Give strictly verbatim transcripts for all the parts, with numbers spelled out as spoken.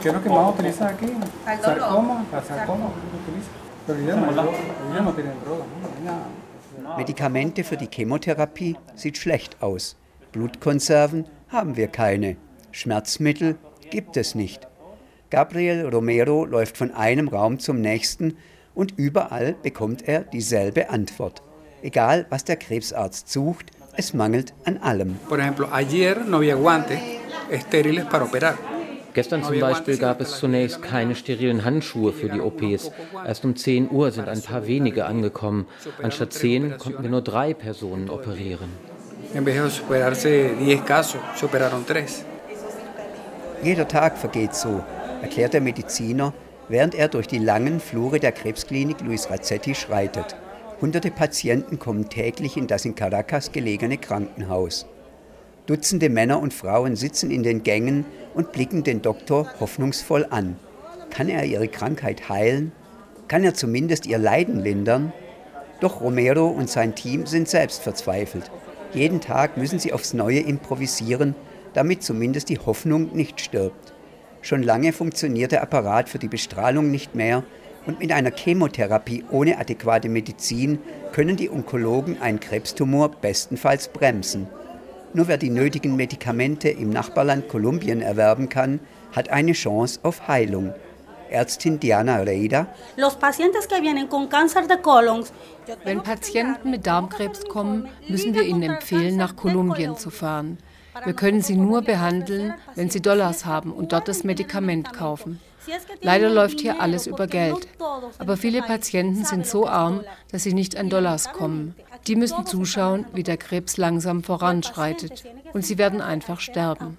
¿Qué es lo que más utiliza aquí? Sarcoma, la Sarcoma utiliza. Pero ellos no, ellos no tienen droga, ¿no? Medikamente für die Chemotherapie sieht schlecht aus. Blutkonserven haben wir keine. Schmerzmittel gibt es nicht. Gabriel Romero läuft von einem Raum zum nächsten und überall bekommt er dieselbe Antwort. Egal, was der Krebsarzt sucht, es mangelt an allem. Por ejemplo, ayer no había guantes estériles para operar. Gestern zum Beispiel gab es zunächst keine sterilen Handschuhe für die O Ps. Erst um zehn Uhr sind ein paar wenige angekommen. Anstatt zehn konnten wir nur drei Personen operieren. Jeder Tag vergeht so, erklärt der Mediziner, während er durch die langen Flure der Krebsklinik Luis Razzetti schreitet. Hunderte Patienten kommen täglich in das in Caracas gelegene Krankenhaus. Dutzende Männer und Frauen sitzen in den Gängen und blicken den Doktor hoffnungsvoll an. Kann er ihre Krankheit heilen? Kann er zumindest ihr Leiden lindern? Doch Romero und sein Team sind selbst verzweifelt. Jeden Tag müssen sie aufs Neue improvisieren, damit zumindest die Hoffnung nicht stirbt. Schon lange funktioniert der Apparat für die Bestrahlung nicht mehr und mit einer Chemotherapie ohne adäquate Medizin können die Onkologen einen Krebstumor bestenfalls bremsen. Nur wer die nötigen Medikamente im Nachbarland Kolumbien erwerben kann, hat eine Chance auf Heilung. Ärztin Diana Reida. Wenn Patienten mit Darmkrebs kommen, müssen wir ihnen empfehlen, nach Kolumbien zu fahren. Wir können sie nur behandeln, wenn sie Dollars haben und dort das Medikament kaufen. Leider läuft hier alles über Geld. Aber viele Patienten sind so arm, dass sie nicht an Dollars kommen. Die müssen zuschauen, wie der Krebs langsam voranschreitet. Und sie werden einfach sterben.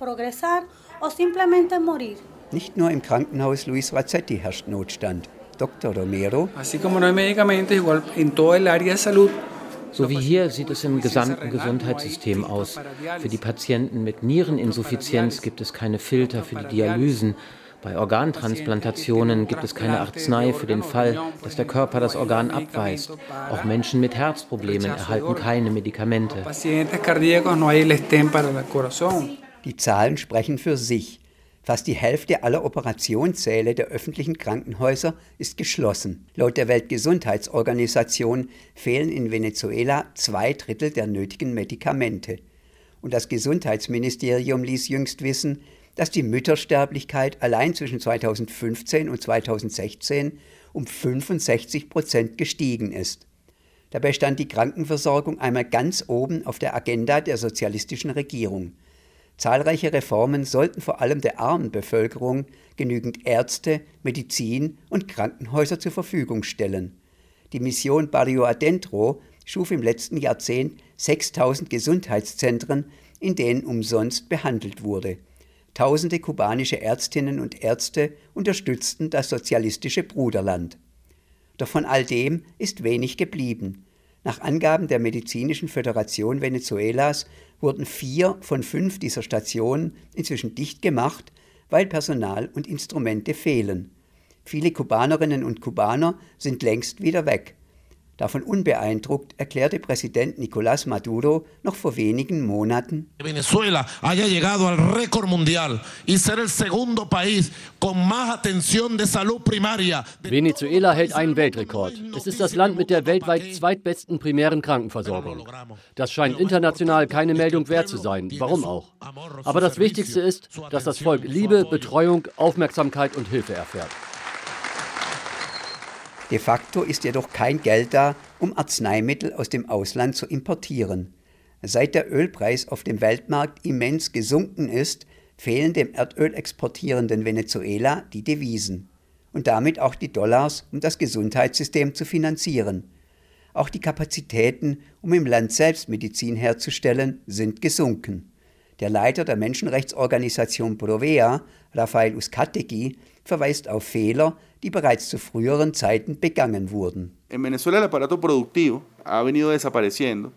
Nicht nur im Krankenhaus Luis Razzetti herrscht Notstand. Doktor Romero. So wie hier sieht es im gesamten Gesundheitssystem aus. Für die Patienten mit Niereninsuffizienz gibt es keine Filter für die Dialysen. Bei Organtransplantationen gibt es keine Arznei für den Fall, dass der Körper das Organ abweist. Auch Menschen mit Herzproblemen erhalten keine Medikamente. Die Zahlen sprechen für sich. Fast die Hälfte aller Operationssäle der öffentlichen Krankenhäuser ist geschlossen. Laut der Weltgesundheitsorganisation fehlen in Venezuela zwei Drittel der nötigen Medikamente. Und das Gesundheitsministerium ließ jüngst wissen, dass die Müttersterblichkeit allein zwischen zweitausendfünfzehn und zweitausendsechzehn um fünfundsechzig Prozent gestiegen ist. Dabei stand die Krankenversorgung einmal ganz oben auf der Agenda der sozialistischen Regierung. Zahlreiche Reformen sollten vor allem der armen Bevölkerung genügend Ärzte, Medizin und Krankenhäuser zur Verfügung stellen. Die Mission Barrio Adentro schuf im letzten Jahrzehnt sechstausend Gesundheitszentren, in denen umsonst behandelt wurde. Tausende kubanische Ärztinnen und Ärzte unterstützten das sozialistische Bruderland. Doch von all dem ist wenig geblieben. Nach Angaben der Medizinischen Föderation Venezuelas wurden vier von fünf dieser Stationen inzwischen dicht gemacht, weil Personal und Instrumente fehlen. Viele Kubanerinnen und Kubaner sind längst wieder weg. Davon unbeeindruckt erklärte Präsident Nicolás Maduro noch vor wenigen Monaten: Venezuela haya llegado al récord mundial y ser el segundo país con más atención de salud primaria. Venezuela hält einen Weltrekord. Es ist das Land mit der weltweit zweitbesten primären Krankenversorgung. Das scheint international keine Meldung wert zu sein. Warum auch? Aber das Wichtigste ist, dass das Volk Liebe, Betreuung, Aufmerksamkeit und Hilfe erfährt. De facto ist jedoch kein Geld da, um Arzneimittel aus dem Ausland zu importieren. Seit der Ölpreis auf dem Weltmarkt immens gesunken ist, fehlen dem Erdöl exportierenden Venezuela die Devisen und damit auch die Dollars, um das Gesundheitssystem zu finanzieren. Auch die Kapazitäten, um im Land selbst Medizin herzustellen, sind gesunken. Der Leiter der Menschenrechtsorganisation Provea, Rafael Uzcategui, verweist auf Fehler, die bereits zu früheren Zeiten begangen wurden. In Venezuela el aparato productivo ha venido desapareciendo.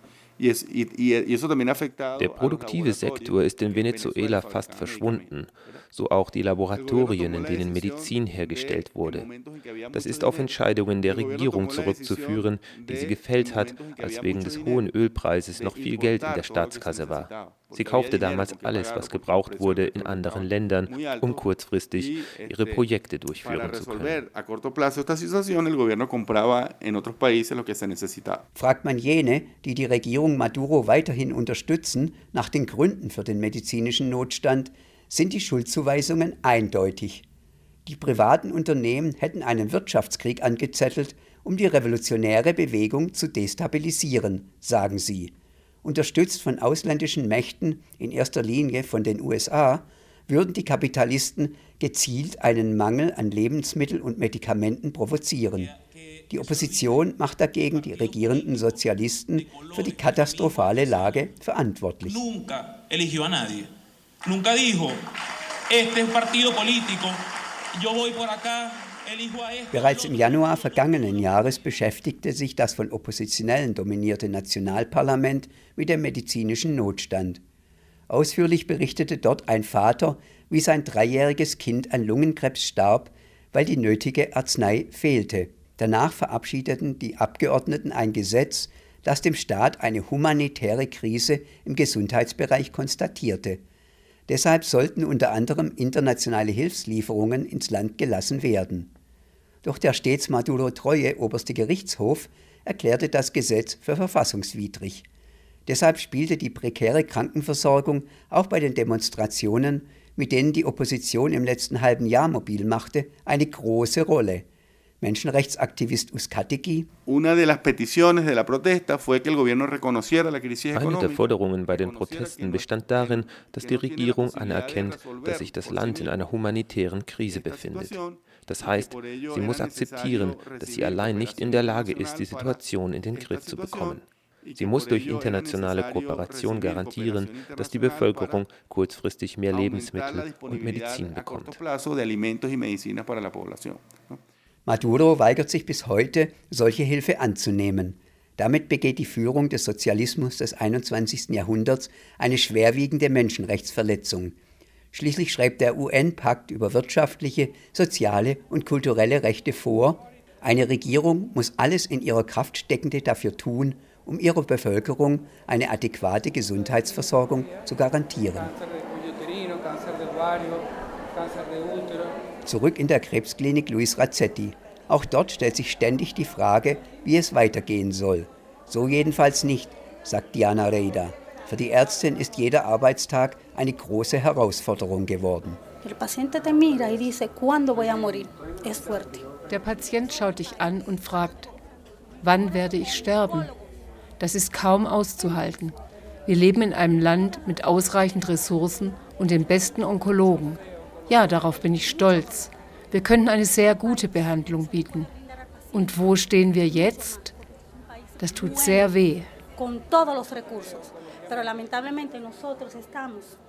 Der produktive Sektor ist in Venezuela fast verschwunden, so auch die Laboratorien, in denen Medizin hergestellt wurde. Das ist auf Entscheidungen der Regierung zurückzuführen, die sie gefällt hat, als wegen des hohen Ölpreises noch viel Geld in der Staatskasse war. Sie kaufte damals alles, was gebraucht wurde, in anderen Ländern, um kurzfristig ihre Projekte durchführen zu können. Fragt man jene, die die Regierung Maduro weiterhin unterstützen, nach den Gründen für den medizinischen Notstand, sind die Schuldzuweisungen eindeutig. Die privaten Unternehmen hätten einen Wirtschaftskrieg angezettelt, um die revolutionäre Bewegung zu destabilisieren, sagen sie. Unterstützt von ausländischen Mächten, in erster Linie von den U S A, würden die Kapitalisten gezielt einen Mangel an Lebensmitteln und Medikamenten provozieren. Die Opposition macht dagegen die regierenden Sozialisten für die katastrophale Lage verantwortlich. Bereits im Januar vergangenen Jahres beschäftigte sich das von Oppositionellen dominierte Nationalparlament mit dem medizinischen Notstand. Ausführlich berichtete dort ein Vater, wie sein dreijähriges Kind an Lungenkrebs starb, weil die nötige Arznei fehlte. Danach verabschiedeten die Abgeordneten ein Gesetz, das dem Staat eine humanitäre Krise im Gesundheitsbereich konstatierte. Deshalb sollten unter anderem internationale Hilfslieferungen ins Land gelassen werden. Doch der stets Maduro-treue oberste Gerichtshof erklärte das Gesetz für verfassungswidrig. Deshalb spielte die prekäre Krankenversorgung auch bei den Demonstrationen, mit denen die Opposition im letzten halben Jahr mobil machte, eine große Rolle. Menschenrechtsaktivist Uzcategui. Eine der Forderungen bei den Protesten bestand darin, dass die Regierung anerkennt, dass sich das Land in einer humanitären Krise befindet. Das heißt, sie muss akzeptieren, dass sie allein nicht in der Lage ist, die Situation in den Griff zu bekommen. Sie muss durch internationale Kooperation garantieren, dass die Bevölkerung kurzfristig mehr Lebensmittel und Medizin bekommt. Maduro weigert sich bis heute, solche Hilfe anzunehmen. Damit begeht die Führung des Sozialismus des einundzwanzigsten Jahrhunderts eine schwerwiegende Menschenrechtsverletzung. Schließlich schreibt der U N-Pakt über wirtschaftliche, soziale und kulturelle Rechte vor, eine Regierung muss alles in ihrer Kraft Steckende dafür tun, um ihrer Bevölkerung eine adäquate Gesundheitsversorgung zu garantieren. Zurück in der Krebsklinik Luis Razzetti. Auch dort stellt sich ständig die Frage, wie es weitergehen soll. So jedenfalls nicht, sagt Diana Reida. Für die Ärztin ist jeder Arbeitstag eine große Herausforderung geworden. Der Patient schaut dich an und fragt, wann werde ich sterben? Das ist kaum auszuhalten. Wir leben in einem Land mit ausreichend Ressourcen und den besten Onkologen. Ja, darauf bin ich stolz. Wir könnten eine sehr gute Behandlung bieten. Und wo stehen wir jetzt? Das tut sehr weh. Con todos los recursos, pero lamentablemente nosotros estamos